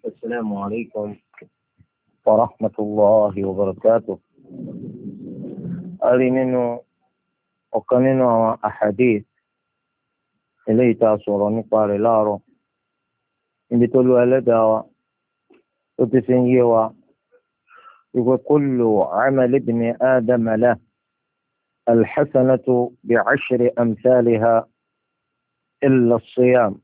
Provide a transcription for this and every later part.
السلام عليكم ورحمة الله وبركاته. أري منه وكانوا أحاديث إليه تأثر نقار لارو إن بتقولوا لدى وتسنجيوا يقول كل عمل ابن آدم له الحسنة بعشر أمثالها إلا الصيام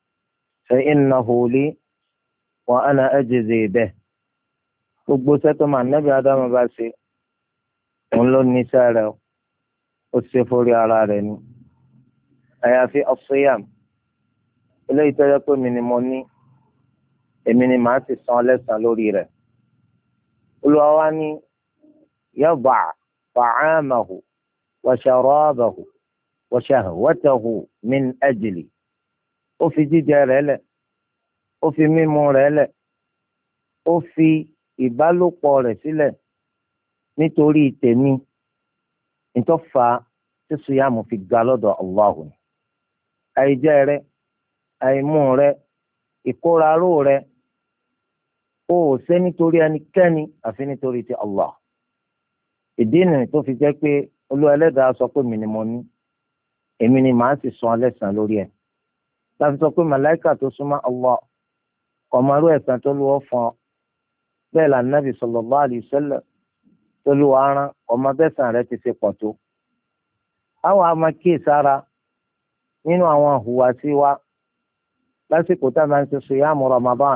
فإنه لي وأنا أجزي به. gbogbo sẹ́tọ́ máa nẹ́bí ádámù bá ṣe òun ló ní iṣẹ́ rẹ̀ ó ṣe forí ara rẹ̀ ni àyàfi ọ̀ṣọ́yàm eléyìí tó yẹ pé mi ni mo ní èmi ni màá sì san lẹ́san lórí rẹ̀. Olúwa wa ní yada' ta'amahu wa sharabahu wa shahwatahu min ajli, ó fi jíjẹ rẹ̀ lẹ̀, ó fi mímu rẹ̀ lẹ̀, ó fi ìbálòpọ̀ rẹ̀ sílẹ̀ nítorí tèmi. ìtọ́fà tí sùyàmù fi ga lọ́dọ̀ Allahu ni àìjẹ rẹ àìmú rẹ ìkóraró rẹ ó ṣe nítorí ẹnikẹ́ni àfi nítorí ti Allah. ìdí nìyí tó fi jẹ́ pé Olúwa Ẹlẹ́dàá sọ pé mi ni mo ní èmi ni màá sì san ẹlẹ́san lórí ẹ̀. láti sọ pé màláìkà tó súnmọ́ Allah kọ̀mọ́rú ẹ̀san tó lọ́wọ́ fún ọ bẹ́ẹ̀ la Nabi sallallahu alayhi wa sallam tó lọ́wọ́ aràn ọmọ bẹ́sàn rẹ ti ṣe pọ̀ tó. àwọn àmọ́ kíyèsára nínú àwọn àhùwàsí wa lásìkò tá a máa ń ṣe ṣìyàmù Ramadan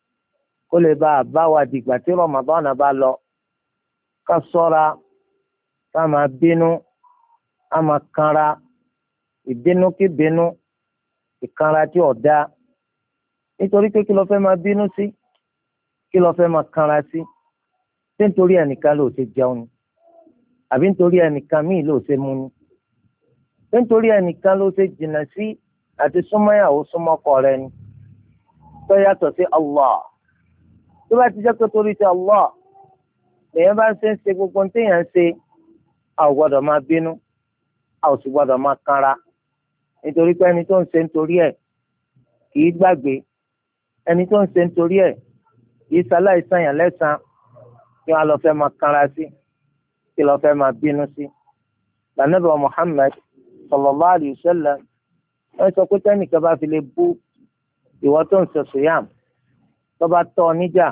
kó lè bá a bá wa dìgbà tí Ramadan bá lọ ká ṣọ́ra ká máa bínú ká máa kanra ìbínú kí bínú ìkanra tí ò dáa. nítorí pé kí ló fẹ́ máa bínú sí kí ló fẹ́ máa kanra sí? ṣé nítorí ẹnìkan ló ṣe jẹun ni àbí nítorí ẹnìkan míì ló ṣe mú ni? ṣé nítorí ẹnìkan ló ṣe jìnnà sí àti súnmọ́yàwó súnmọ́kọ rẹ ni tó yàtọ̀ sí Allah? tó bá ti jẹ́ pé torí ti Allah lèyìn bá ń ṣe gbogbo téèyàn ń ṣe, a ò gbọ́dọ̀ máa bínú, a ò sì gbọ́dọ̀ máa kanra, nítorí pé ẹni tó ń ṣe nítorí ẹ̀ kì í gbàgbé, ẹni tó ń ṣe nítorí ẹ̀ kì í ṣaláì sànyàn lẹ́san kí wọ́n lọ fẹ́ máa kanra sí, kí lọ fẹ́ máa bínú sí. Ànábì wa Muhammad sallallahu alayhi wa sallam wọ́n sọ pé tẹ́nìkan bá fi lè bú ìwọ tó ń ṣe sùyàm tó bá tọ́ ọ níjà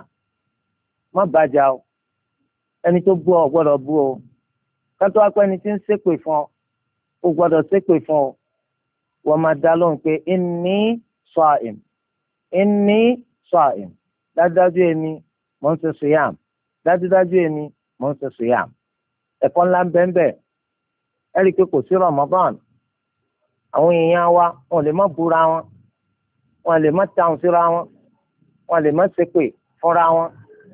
má bàjá o. ẹni tó bú ọ gbọ́dọ̀ bú o. kátó wá pé ẹni tí ń ṣépè fún ọ ó gbọ́dọ̀ ṣépè fún ọ. wọ́n máa dá lóhùn pé inni sa'im, inni sa'im, dájúdájú èmi mò ń ṣe sùyàm, dájúdájú èmi mò ń ṣe sùyàm. ẹ̀kọ́ ńlá ń bẹ́ẹ̀ bẹ́ẹ̀. ẹ rí i pé kò sí Ramadan àwọn èèyàn wa wọn lè má búra wọn, wọn lè má tàùn síra wọn, wọn lè má ṣépè fúnra wọn.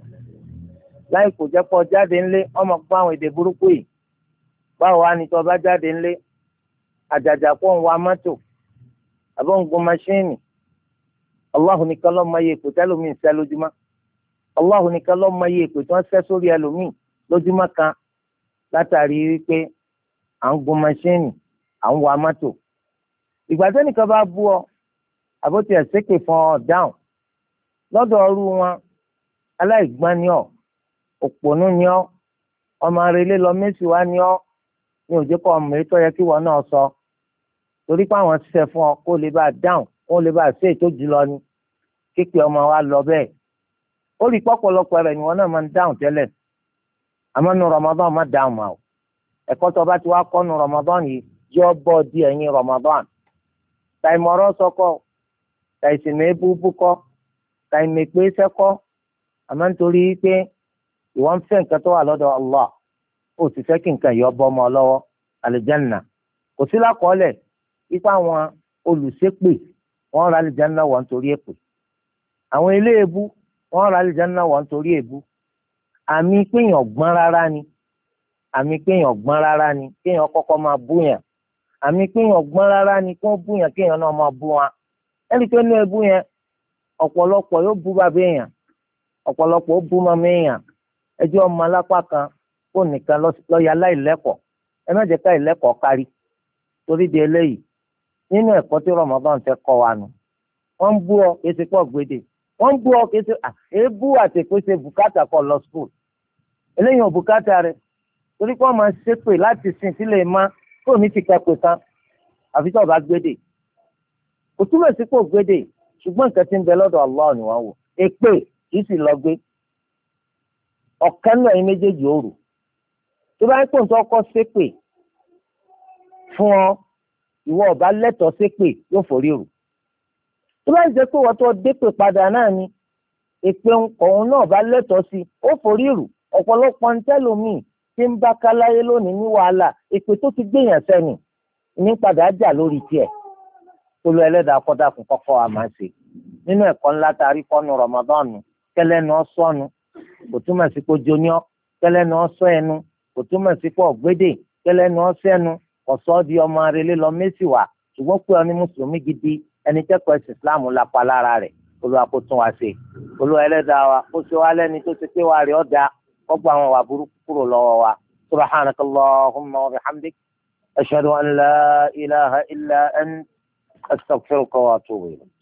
láì kò jẹ́ pọ̀ jáde ńlé ọmọ fún àwọn èdè burúkú yìí. báwo wá ní tó bá jáde ńlé àjàjà pọ̀ ń wa mọ́tò àbọ̀ ń gun maṣíìnì? Allahu nìkan ló mọ iye èpè tẹ́lómi ń ṣẹ́ lójúmọ́. Allahu nìkan ló mọ iye èpè tí wọ́n ṣẹ́ sórí ẹlòmíì lójúmọ́ kan látàrí wípé à ń gun maṣíìnì à ń wa mọ́tò. ìgbà tẹ́nìkan bá bú ọ àbótí ẹ̀ ṣépè fún ọ dáhùn lọ́dọ̀ ọrú wọn aláìgbọ́n ni ọ, òpònú ni ọ, ọmọ arẹlẹ lọ mẹ́sì wá ni ọ, ní òjò kọ́ ọmọ ètò yẹ kí wọn náà sọ. torí pé àwọn ṣiṣẹ́ fún ọ kó lè bá dáhùn kó lè bá ṣe ètò jùlọ ni kéèké ọmọ wa lọ bẹ́ẹ̀. ó rí pọ́pọ́lọpọ̀ rẹ̀ ni wọn náà máa ń dáhùn tẹ́lẹ̀, àmọ́ nu Ramadan má dáhùn máa o. ẹ̀kọ́ tó bá ti wá kọ́ nu Ramadan yìí yọ bọ́ di ẹ̀yìn Ramadan. tàìmọ̀rọ̀ sọkọ tàìsìmọ̀ ebúbú kọ́ tàìmẹ̀pé sẹ́kọ́, àmọ́ nítorí pé ìwọ ń fẹ́ nǹkan tó wà lọ́dọ̀ Allah ó sì fẹ́ kí nǹkan yọ bọ́ ọmọ lọ́wọ́ àlìjánà. kò sí lákọọ́lẹ̀ ipá àwọn olùṣépè wọ́n ra àlìjánà wọ̀ nítorí èpè, àwọn eléèbú wọ́n ra àlìjánà wọ̀ nítorí èbú. àmì péyàn gbọ́n rárá ni, àmì péyàn gbọ́n rárá ni kéèyàn kọ́kọ́ máa búyàn, àmì péyàn gbọ́n rárá ni kó búyàn kéèyàn náà máa bú wọn. ẹni tó ní ebú yẹn ọ̀pọ̀lọpọ̀ yóò bú bàbá èèyàn, ọ̀pọ̀lọpọ̀ ó bú mọ́mọ́ èèyàn. ẹjọ́ ọmọ alápá kan kó nìkan lọ́ọ́yà láìlẹ́kọ̀ọ́, ẹ má jẹ́ ká ìlẹ́kọ̀ọ́ kárí. torí di eléyìí nínú ẹ̀kọ́ tí Ramadan fẹ́ kọ́ wa nù. wọ́n ń bú ọ èsì pọ̀ gbèdè, wọ́n ń bú ọ kì í ṣe èébú àti ìpèsè bùkátà kọ lọ skul eléyìí ò bùkátà rẹ̀ torí pé wọ́n máa ṣépè láti sin sílẹ̀ má tó ní ti kẹ́pẹ́ kan àfi tó bá gbédè kò túbọ̀ sí kò gbédè ṣùgbọ́n nǹkan tí ń bẹ lọ́dọ̀ Allah ni wọ́n wò èpè kì í sì lọ gbé ọ̀kan náà yín méjèèjì òrù tó bá ń pò ń tọ́ kọ́ ṣépè fún ọ ìwọ ọba lẹ́tọ̀ọ́ ṣépè yóò forí rù tó bá ń jẹ́ pé wọ́n tó dépè padà náà ni èpè ọ̀hún náà bá lẹ́tọ̀ọ́ sí ó forí rù ọ̀pọ̀lọpọ̀ ń tẹ́lòmíì tí ń bá káláyé lónìí ní wàhálà èpè tó ti gbéyàn sẹ́ni ní padà jà lórí tiẹ̀ olú ẹlẹ́dàá kọ́dà kún kọ́kọ́ wa máa ṣe nínú ẹ̀kọ́ ńlá tá a rí kọ́nu Ramadan kẹlẹ́nu ọ̀sọ́nu kò túmọ̀ sí kó jóníọ́ kẹlẹ́nu ọ̀sọ́ ẹnu kò túmọ̀ sí kó ọ̀gbédè kẹlẹ́nu ọ̀sẹ́nu ọ̀sọ́ di ọmọ arẹlẹ́ lọ mẹ́sì wá ṣùgbọ́n pé ọ ní mùsùlùmí gidi ẹni tẹ́kọ̀ọ́ ẹ̀sìn Islam lápá lára rẹ̀ Olúwa kó tún wa ṣe Olúwa ẹlẹ́dàá wa kó ṣe wá lẹ́ni tó ṣe pé wà rí ọ̀dà kọ́gbà àwọn wà burúkú kúrò lọ́wọ́ wa subhanakallahumma wa bihamdik ashhadu an la ilaha illa ant astaghfiruka wa atubu ilayk.